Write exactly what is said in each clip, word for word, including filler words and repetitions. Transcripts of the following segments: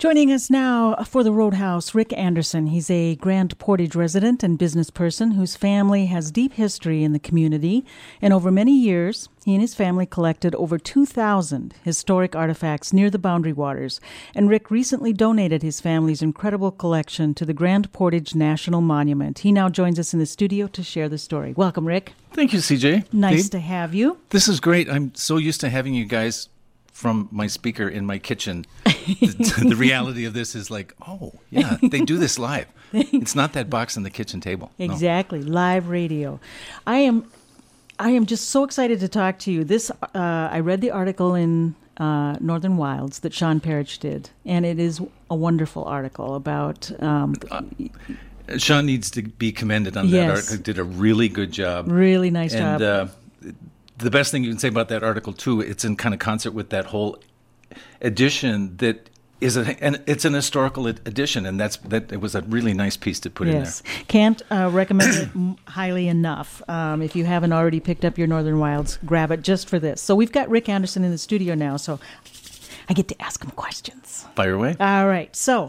Joining us now for the Roadhouse, Rick Anderson. He's a Grand Portage resident and business person whose family has deep history in the community. And over many years, he and his family collected over two thousand historic artifacts near the Boundary Waters. And Rick recently donated his family's incredible collection to the Grand Portage National Monument. He now joins us in the studio to share the story. Welcome, Rick. Thank you, C J. Nice Dave. to have you. This is great. I'm so used to having you guys from my speaker in my kitchen. the, the reality of this is like, oh, yeah, they do this live. It's not that box on the kitchen table. Exactly, no. Live radio. I am I am just so excited to talk to you. This uh, I read the article in uh, Northern Wilds that Sean Parrish did, and it is a wonderful article about... Um, uh, Sean needs to be commended on yes. that article. Did a really good job. Really nice and, job. Uh, the best thing you can say about that article, too, it's in kind of concert with that whole edition that is a, and it's an historical edition, and that's that. It was a really nice piece to put yes. in there. Can't uh, recommend it highly enough. Um, if you haven't already picked up your Northern Wilds, grab it just for this. So we've got Rick Anderson in the studio now, so I get to ask him questions. Fire away. All right. So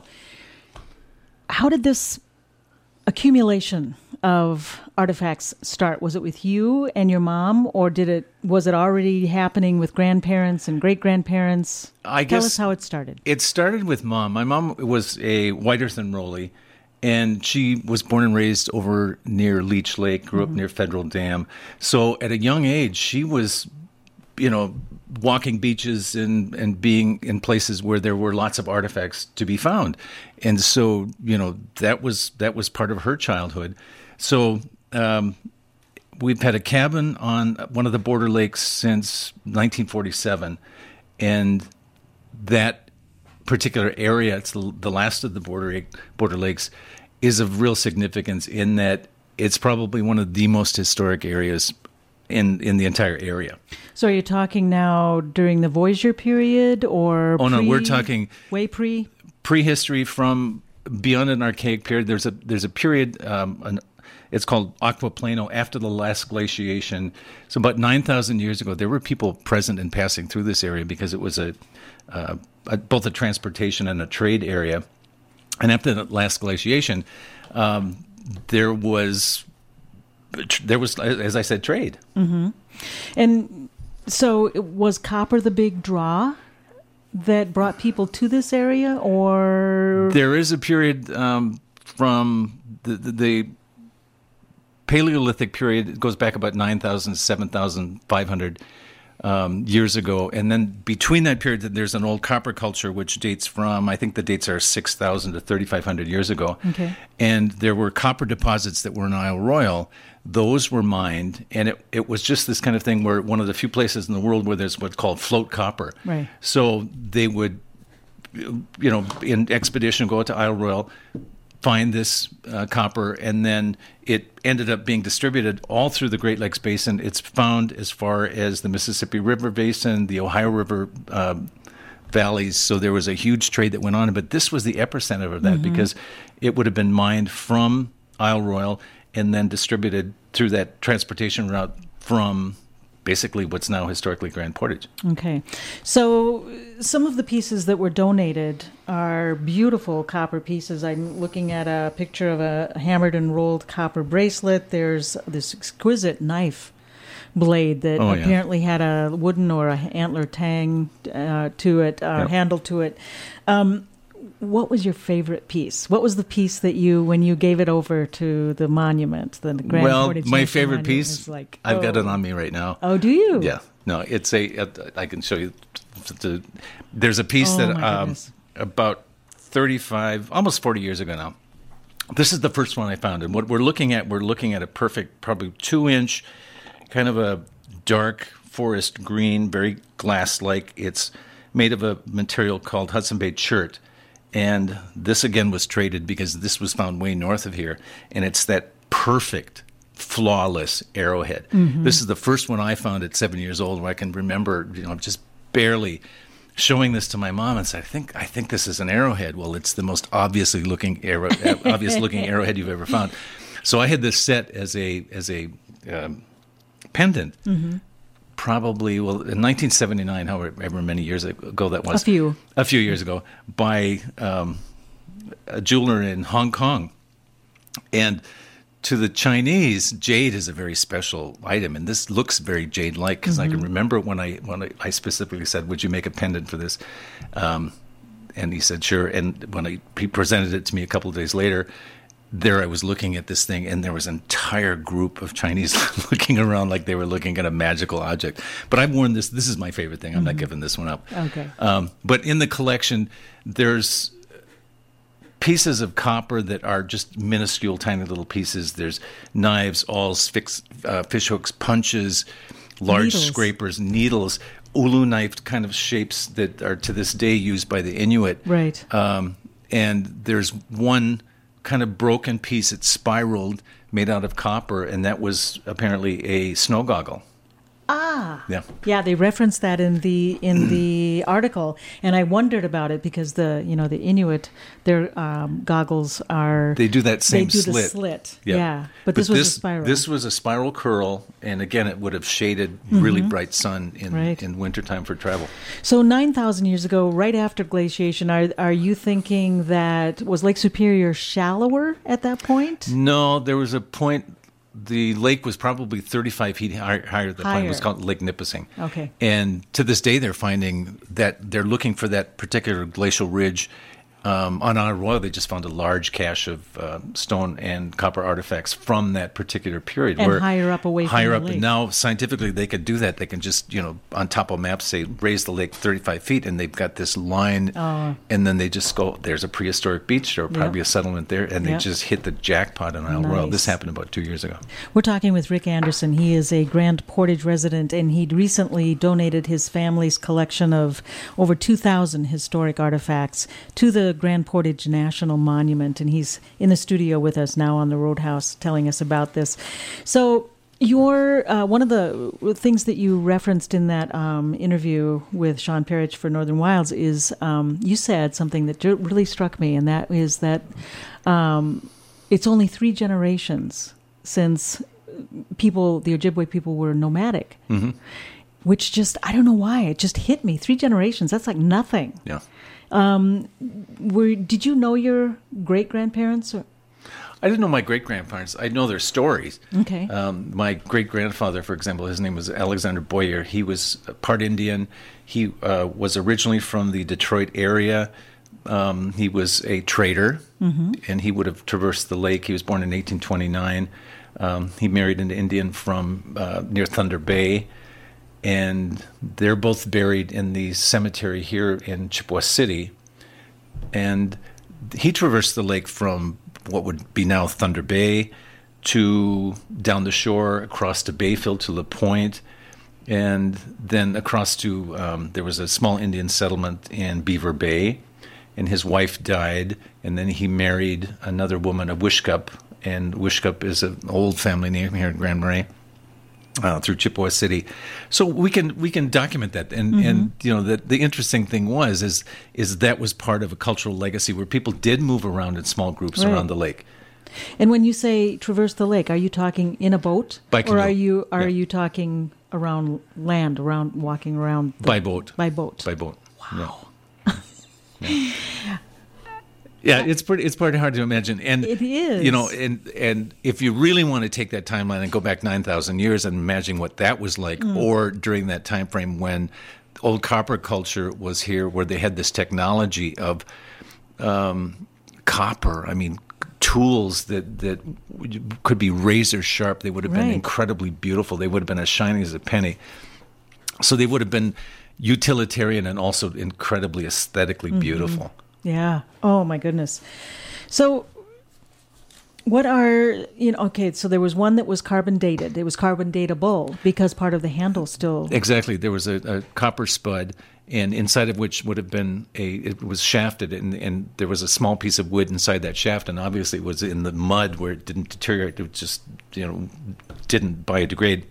how did this accumulation of artifacts start? Was it with you and your mom, or did it was it already happening with grandparents and great grandparents? I Tell guess us how it started. It started with Mom. My mom was a White Earth enrollee, and she was born and raised over near Leech Lake, grew mm-hmm. up near Federal Dam. So at a young age, she was, you know, walking beaches and, and being in places where there were lots of artifacts to be found. And so, you know, that was that was part of her childhood. So um, we've had a cabin on one of the border lakes since nineteen forty-seven. And that particular area, it's the last of the border border lakes, is of real significance in that it's probably one of the most historic areas in in the entire area. So are you talking now during the Voyageur period or Oh, pre, no, we're talking way pre? Prehistory from beyond an archaic period. There's a there's a period, um, an, it's called Aquaplano, after the last glaciation. So about nine thousand years ago, there were people present and passing through this area because it was a, uh, a both a transportation and a trade area. And after the last glaciation, um, there was... There was, as I said, trade. Mm-hmm. And so was copper the big draw that brought people to this area, or? There is a period um, from the, the, the Paleolithic period. It goes back about nine thousand, seven thousand five hundred um, years ago. And then between that period, there's an old copper culture, which dates from, I think the dates are six thousand to thirty-five hundred years ago. Okay. And there were copper deposits that were in Isle Royal. Those were mined, and it, it was just this kind of thing where one of the few places in the world where there's what's called float copper. Right. So they would, you know, in expedition, go out to Isle Royal, find this uh, copper, and then it ended up being distributed all through the Great Lakes Basin. It's found as far as the Mississippi River Basin, the Ohio River uh, valleys. So there was a huge trade that went on, but this was the epicenter of that mm-hmm. because it would have been mined from Isle Royal and then distributed through that transportation route from basically what's now historically Grand Portage. Okay. So some of the pieces that were donated are beautiful copper pieces. I'm looking at a picture of a hammered and rolled copper bracelet. There's this exquisite knife blade that oh, apparently yeah. had a wooden or a antler tang uh, to it, uh, yep. handle to it. Um, What was your favorite piece? What was the piece that you, when you gave it over to the monument, the Grand well, Portage my National favorite Monument, piece, like, I've oh. got it on me right now. Oh, do you? Yeah. No, it's a, I can show you. The, there's a piece oh, that um, about thirty-five, almost forty years ago now. This is the first one I found. And what we're looking at, we're looking at a perfect, probably two-inch, kind of a dark forest green, very glass-like. It's made of a material called Hudson Bay chert. And this, again, was traded because this was found way north of here. And it's that perfect, flawless arrowhead. Mm-hmm. This is the first one I found at seven years old where I can remember, you know, just barely showing this to my mom and said, I think I think this is an arrowhead. Well, it's the most obviously looking arrow, obvious looking arrowhead you've ever found. So I had this set as a, as a um, pendant. Mm-hmm. probably, well, in nineteen seventy-nine, however many years ago that was. A few. A few years ago, by um, a jeweler in Hong Kong. And to the Chinese, jade is a very special item, and this looks very jade-like, because mm-hmm. I can remember when I when I, I specifically said, would you make a pendant for this? Um, and he said, sure. And when I, he presented it to me a couple of days later, there I was looking at this thing, and there was an entire group of Chinese looking around like they were looking at a magical object. But I've worn this. This is my favorite thing. I'm mm-hmm. not giving this one up. Okay. Um, but in the collection, there's pieces of copper that are just minuscule, tiny little pieces. There's knives, awls, fix, uh, fish hooks, punches, large needles. scrapers, needles, ulu knife kind of shapes that are to this day used by the Inuit. Right. Um, and there's one kind of broken piece. It's spiraled, made out of copper, and that was apparently a snow goggle. Ah, yeah, yeah. They referenced that in the in the article, and I wondered about it because the you know the Inuit, their um, goggles are they do that same they do slit. The slit, yeah. yeah. but But, this was this, a spiral. This was a spiral curl, and again, it would have shaded really mm-hmm. bright sun in right. in wintertime for travel. So nine thousand years ago, right after glaciation, are are you thinking that was Lake Superior shallower at that point? No, there was a point. The lake was probably thirty-five feet higher, higher at the point. It was called Lake Nipissing. Okay. And to this day, they're finding that they're looking for that particular glacial ridge. Um, on Otter Royal, they just found a large cache of uh, stone and copper artifacts from that particular period. And where higher up away from higher the up, lake. And now scientifically they could do that. They can just, you know, on top of maps say raise the lake thirty-five feet, and they've got this line, oh. and then they just go. There's a prehistoric beach, or probably yep. a settlement there, and they yep. just hit the jackpot on Isle nice. Royal. This happened about two years ago. We're talking with Rick Anderson. He is a Grand Portage resident, and he'd recently donated his family's collection of over two thousand historic artifacts to the Grand Portage National Monument, and he's in the studio with us now on the Roadhouse telling us about this. So your uh, one of the things that you referenced in that um, interview with Sean Parrish for Northern Wilds is um, you said something that really struck me, and that is that um, it's only three generations since people, the Ojibwe people, were nomadic, mm-hmm. which just, I don't know why, it just hit me. Three generations, that's like nothing. Yeah. Um, were did you know your great grandparents? Or? I didn't know my great grandparents. I know their stories. Okay. Um, my great grandfather, for example, his name was Alexander Boyer. He was part Indian. He uh, was originally from the Detroit area. Um, he was a trader, mm-hmm. and he would have traversed the lake. He was born in eighteen twenty-nine. Um, he married an Indian from uh, near Thunder Bay. And they're both buried in the cemetery here in Chippewa City. And he traversed the lake from what would be now Thunder Bay to down the shore, across to Bayfield to La Pointe, and then across to, um, there was a small Indian settlement in Beaver Bay. And his wife died, and then he married another woman, a Wishkup. And Wishkup is an old family name here in Grand Marais. Uh, through Chippewa City, so we can we can document that, and mm-hmm. and you know the the interesting thing was is is that was part of a cultural legacy where people did move around in small groups right. around the lake. And when you say traverse the lake, are you talking in a boat, by canoe. or are you are yeah. you talking around land, around walking around the, by boat? By boat. By boat. Wow. Yeah. yeah. Yeah, it's pretty. It's pretty hard to imagine, and it is. You know, and and if you really want to take that timeline and go back nine thousand years and imagine what that was like, mm. or during that time frame when old copper culture was here, where they had this technology of um, copper. I mean, tools that that could be razor sharp. They would have right. been incredibly beautiful. They would have been as shiny as a penny. So they would have been utilitarian and also incredibly aesthetically mm-hmm. beautiful. Yeah. Oh my goodness. So what are, you know, okay, so there was one that was carbon dated. It was carbon datable because part of the handle still. Exactly. There was a, a copper spud, and inside of which would have been a, it was shafted, and, and there was a small piece of wood inside that shaft, and obviously it was in the mud where it didn't deteriorate. It just, you know, didn't biodegrade.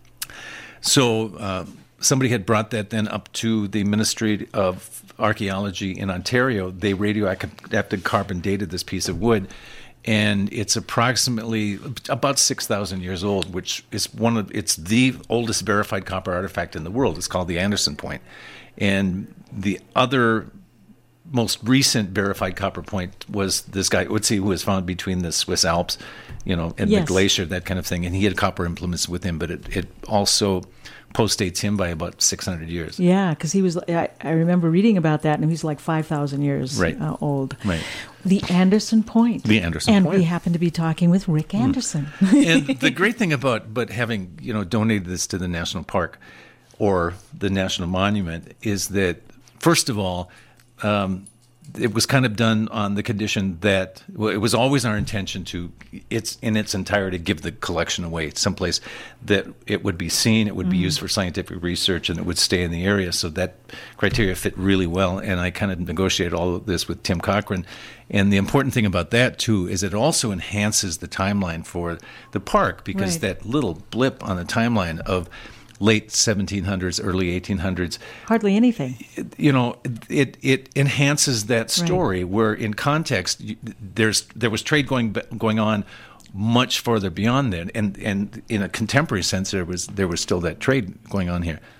So, uh, somebody had brought that then up to the Ministry of Archaeology in Ontario. They radioactive carbon dated this piece of wood, and it's approximately about six thousand years old, which is one of it's the oldest verified copper artifact in the world. It's called the Anderson Point, and the other most recent verified copper point was this guy Utsi, who was found between the Swiss Alps, you know, and yes. the glacier, that kind of thing. And he had copper implements with him, but it, it also postdates him by about six hundred years. Yeah, because he was. I, I remember reading about that, and he was like five thousand years right. uh, old. Right. The Anderson Point. The Anderson and Point. And we happen to be talking with Rick Anderson. Mm. And the great thing about but having you know donated this to the national park or the national monument is that first of all. Um, it was kind of done on the condition that well, it was always our intention to, it's in its entirety, give the collection away someplace that it would be seen, it would mm-hmm. be used for scientific research, and it would stay in the area. So that criteria fit really well. And I kind of negotiated all of this with Tim Cochran. And the important thing about that, too, is it also enhances the timeline for the park because right. that little blip on the timeline of late seventeen hundreds, early eighteen hundreds. Hardly anything. You know, it it enhances that story right. where in context there's there was trade going going on much further beyond that, and and in a contemporary sense there was there was still that trade going on here.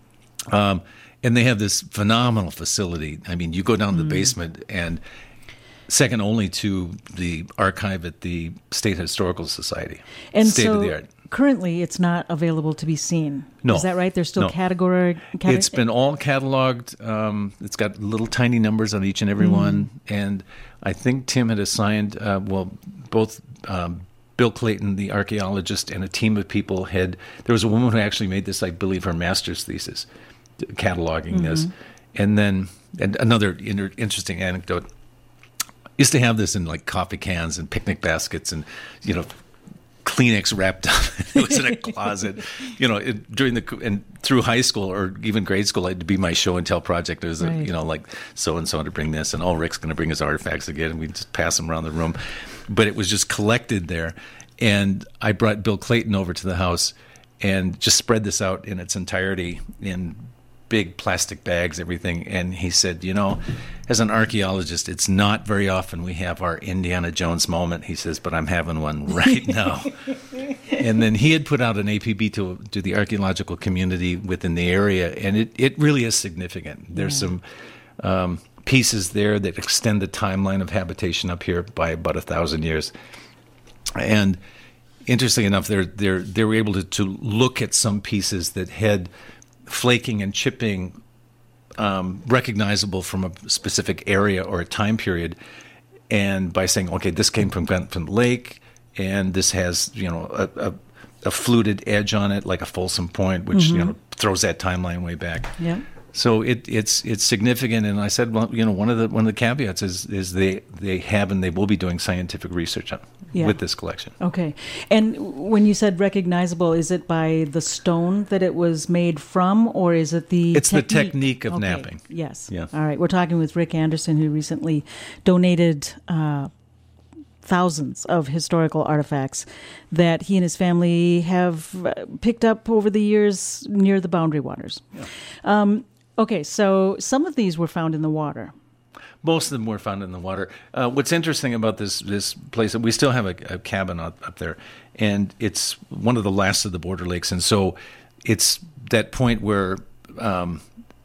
Um, and they have this phenomenal facility. I mean, you go down mm. the basement and second only to the archive at the State Historical Society. And state so of the art. Currently, it's not available to be seen. No. Is that right? There's still no. category. Cate- it's been all cataloged. Um, it's got little tiny numbers on each and every mm. one. And I think Tim had assigned, uh, well, both um, Bill Clayton, the archaeologist, and a team of people had. There was a woman who actually made this, I believe, her master's thesis, cataloging mm-hmm. this. And then, and another inter- interesting anecdote. Used to have this in like coffee cans and picnic baskets and, you know, Kleenex wrapped up. It was in a closet, you know, it, during the, and through high school or even grade school, it would be my show and tell project. It was, right. a, you know, like so-and-so to bring this and, oh, Rick's going to bring his artifacts again. And we just pass them around the room. But it was just collected there. And I brought Bill Clayton over to the house and just spread this out in its entirety in big plastic bags, everything. And he said, you know, as an archaeologist, it's not very often we have our Indiana Jones moment. He says, but I'm having one right now. And then he had put out an A P B to, to the archaeological community within the area. And it, it really is significant. There's yeah. some um, pieces there that extend the timeline of habitation up here by about a thousand years. And interestingly enough, they're, they're, they were able to, to look at some pieces that had flaking and chipping um, recognizable from a specific area or a time period, and by saying, okay, this came from Benton Lake, and this has, you know, a, a, a fluted edge on it, like a Folsom Point, which mm-hmm. you know throws that timeline way back. Yeah. So it, it's it's significant, and I said, well, you know, one of the one of the caveats is is they they have and they will be doing scientific research on, yeah. with this collection. Okay, and when you said recognizable, is it by the stone that it was made from, or is it the? It's technique? the technique of okay. knapping. Yes. Yeah. All right, we're talking with Rick Anderson, who recently donated Uh, thousands of historical artifacts that he and his family have picked up over the years near the Boundary Waters. Yeah. Um, okay, so some of these were found in the water. Most of them were found in the water. Uh, what's interesting about this this place, we still have a, a cabin up, up there, and it's one of the last of the border lakes, and so it's that point where um,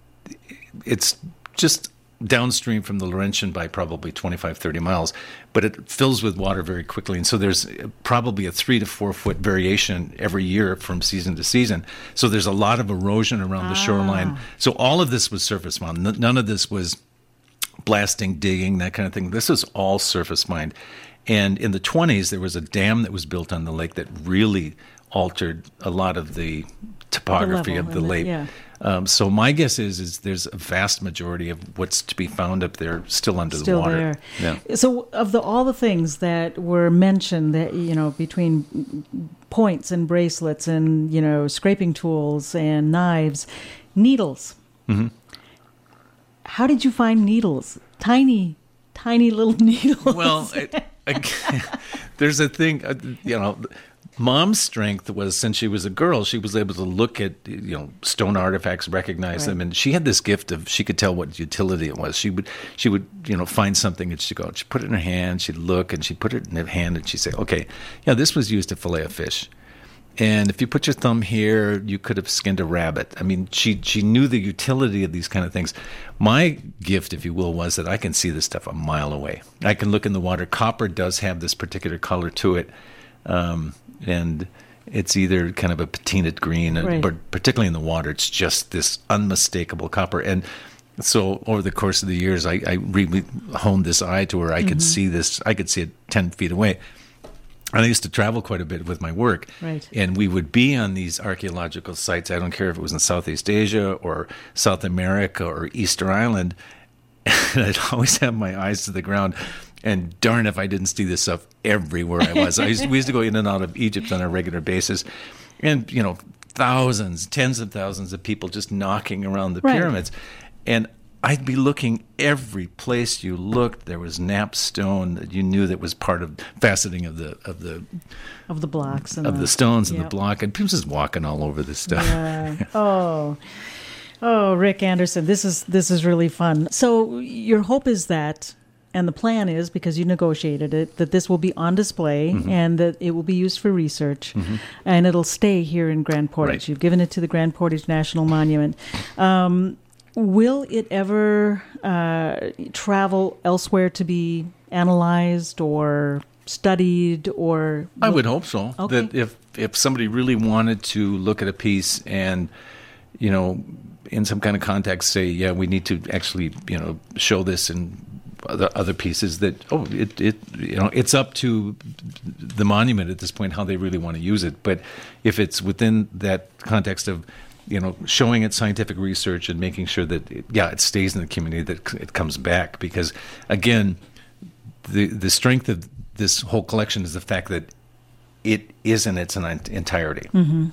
it's just downstream from the Laurentian by probably twenty-five, thirty miles, but it fills with water very quickly. And so there's probably a three to four foot variation every year from season to season. So there's a lot of erosion around ah. the shoreline. So all of this was surface mined. None of this was blasting, digging, that kind of thing. This is all surface mined. And in the twenties, there was a dam that was built on the lake that really altered a lot of the topography the of the lake. The, yeah. Um, so my guess is is there's a vast majority of what's to be found up there still under still the water. There. Yeah. So of the all the things that were mentioned, that you know, between points and bracelets and you know scraping tools and knives, needles. Mm-hmm. How did you find needles? Tiny, tiny little needles. Well, it, there's a thing, uh, you know, Mom's strength was since she was a girl, she was able to look at, you know, stone artifacts, recognize Right. them, and she had this gift of she could tell what utility it was. She would she would you know find something and she'd go, she'd put it in her hand, she'd look, and she'd put it in her hand, and she'd say, okay, yeah, this was used to fillet a fish. And if you put your thumb here, you could have skinned a rabbit. I mean, she she knew the utility of these kind of things. My gift, if you will, was that I can see this stuff a mile away. I can look in the water. Copper does have this particular color to it, um, and it's either kind of a patinaed green, Right. but particularly in the water, it's just this unmistakable copper. And so over the course of the years, I, I really honed this eye to where I could see this. I could see it ten feet away. And I used to travel quite a bit with my work. Right. And we would be on these archaeological sites. I don't care if it was in Southeast Asia or South America or Easter Island. And I'd always have my eyes to the ground. And darn if I didn't see this stuff everywhere I was. I used, we used to go in and out of Egypt on a regular basis. And, you know, thousands, tens of thousands of people just knocking around the Right. pyramids. And I'd be looking every place you looked. There was napstone that you knew that was part of faceting of the of the Of the blocks. And of the stones and yep. the block, and people just walking all over this stuff. Yeah. Oh, oh, Rick Anderson, this is this is really fun. So your hope is that, and the plan is, because you negotiated it, that this will be on display Mm-hmm. and that it will be used for research, and it'll stay here in Grand Portage. Right. You've given it to the Grand Portage National Monument. Um, will it ever uh, travel elsewhere to be analyzed or studied, or I would hope so. Okay. That if if somebody really wanted to look at a piece and, you know, in some kind of context, say, yeah, we need to actually, you know, show this in other other pieces, that oh, it it you know, it's up to the monument at this point how they really want to use it. But if it's within that context of, you know, showing it scientific research and making sure that it, yeah, it stays in the community, that it comes back, because again, the the strength of this whole collection is the fact that it is in its entirety. Mm-hmm.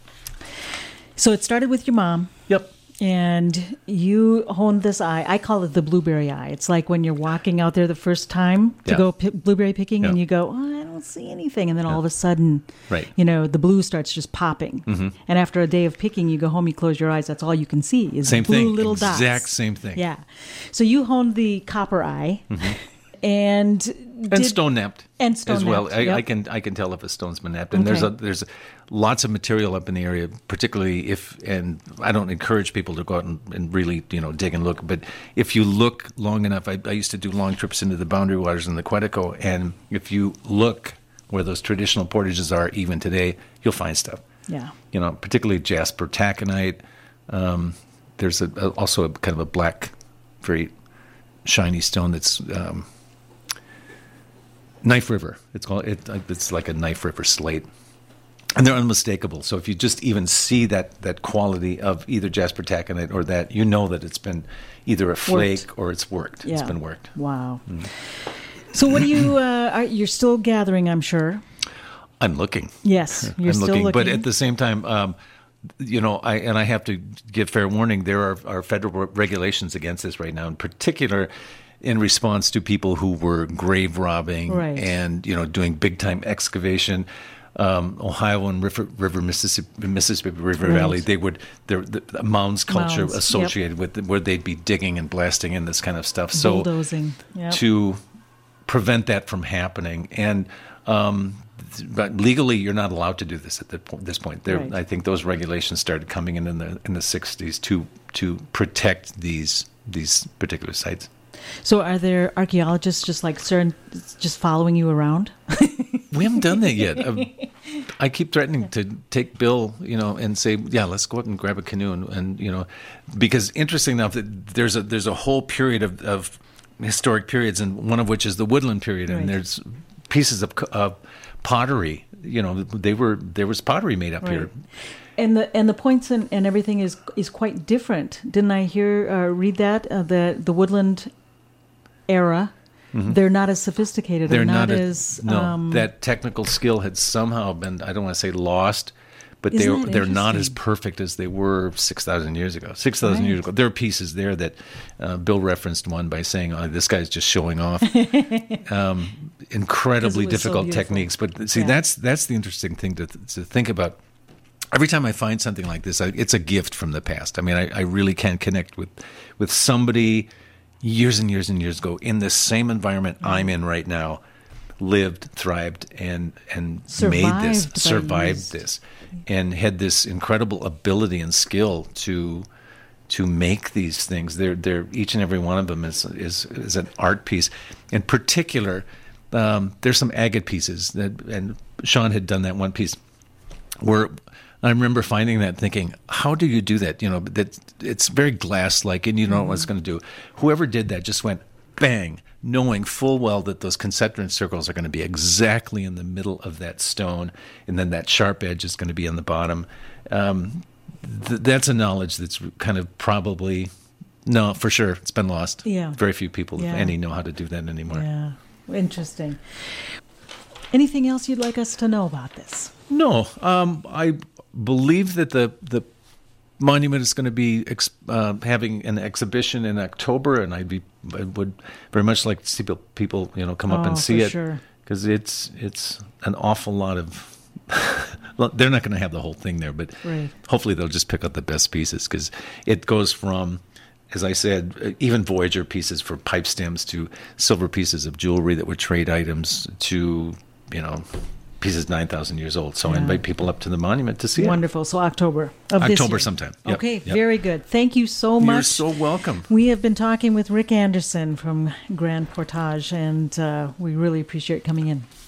So it started with your mom. Yep. And you honed this eye. I call it the blueberry eye. It's like when you're walking out there the first time to Yeah. go p- blueberry picking, and Yeah. you go, oh, I don't see anything. And then all of a sudden, Right. you know, the blue starts just popping. Mm-hmm. And after a day of picking, you go home, you close your eyes. That's all you can see is Same blue thing. little exact dots. same thing. Yeah. So you honed the copper eye. Mm-hmm. And And did- stone napped and stone as well. napped, I, yep. I can I can tell if a stone's been napped, and there's a, Okay. there's lots of material up in the area, particularly if, and I don't encourage people to go out and, and really, you know, dig and look, but if you look long enough, I, I used to do long trips into the Boundary Waters in the Quetico, and if you look where those traditional portages are even today, you'll find stuff. yeah. You know, particularly jasper taconite. Um, there's a, a, also a kind of a black, very shiny stone that's um, Knife River. It's called. It, it's like a Knife River slate, and they're unmistakable. So if you just even see that that quality of either jasper taconite or that, you know that it's been either a flake Worked. or it's worked. Yeah. It's been worked. Wow. So what do you, uh, are, you're still gathering, I'm sure. I'm looking. Yes, you're I'm still looking, looking. but at the same time, um, you know, I and I have to give fair warning. There are, are federal regulations against this right now, in particular, in response to people who were grave robbing Right. and, you know, doing big time excavation. Um, Ohio and River, River Mississippi, Mississippi River Right. Valley, they would there the, the mounds culture Mounds, yep. associated with it, where they'd be digging and blasting in this kind of stuff. So Bulldozing. Yep. to prevent that from happening, and um, but legally you're not allowed to do this at the po- this point. There, Right. I think those regulations started coming in in the in the sixties to to protect these these particular sites. So are there archaeologists just like CERN just following you around? We haven't done that yet. Um, I keep threatening to take Bill, you know, and say, yeah, let's go out and grab a canoe, and, and you know, because interesting enough, that there's a there's a whole period of, of historic periods, and one of which is the Woodland period, Right. and there's pieces of, of pottery. You know, they were there was pottery made up Right. here. And the and the points and, and everything is is quite different. Didn't I hear uh, read that uh, the the Woodland era? They're not as sophisticated. They're not, not, a- as no. um, that technical skill had somehow been, I don't want to say lost, but Isn't they're that they're not as interesting? perfect as they were six thousand years ago. Six thousand Right. years ago, there are pieces there that uh, Bill referenced one by saying, "Oh, this guy's just showing off." um, incredibly Because it was so difficult beautiful. techniques. But see, Yeah. that's that's the interesting thing to to think about. Every time I find something like this, I, it's a gift from the past. I mean, I, I really can connect with with somebody years and years and years ago in the same environment I'm in right now, lived, thrived, and and made this, Survived by survived years. this, and had this incredible ability and skill to to make these things. They're they're each and every one of them is is is an art piece. In particular, um, there's some agate pieces that, and Sean had done that one piece where I remember finding that, thinking, how do you do that? You know, that it's very glass-like, and you don't know what it's going to do. Whoever did that just went bang, knowing full well that those concentric circles are going to be exactly in the middle of that stone, and then that sharp edge is going to be on the bottom. Um, th- that's a knowledge that's kind of probably, no, for sure, it's been lost. Yeah. Very few people, Yeah. if any, know how to do that anymore. Yeah, interesting. Anything else you'd like us to know about this? No, um, I believe that the the monument is going to be ex- uh, having an exhibition in October, and I'd be I would very much like to see people, people you know, come up Oh, and see for it, sure. because it's it's an awful lot of. Well, they're not going to have the whole thing there, but Right. hopefully they'll just pick up the best pieces, because it goes from, as I said, uh, even Voyager pieces for pipe stems to silver pieces of jewelry that were trade items to, you know, pieces nine thousand years old. So I Yeah. invite people up to the monument to see Wonderful. So October of this October year. sometime. Yep, Okay, yep. very good. Thank you so it. much. You're so welcome. We have been talking with Rick Anderson from Grand Portage, and uh, we really appreciate coming in.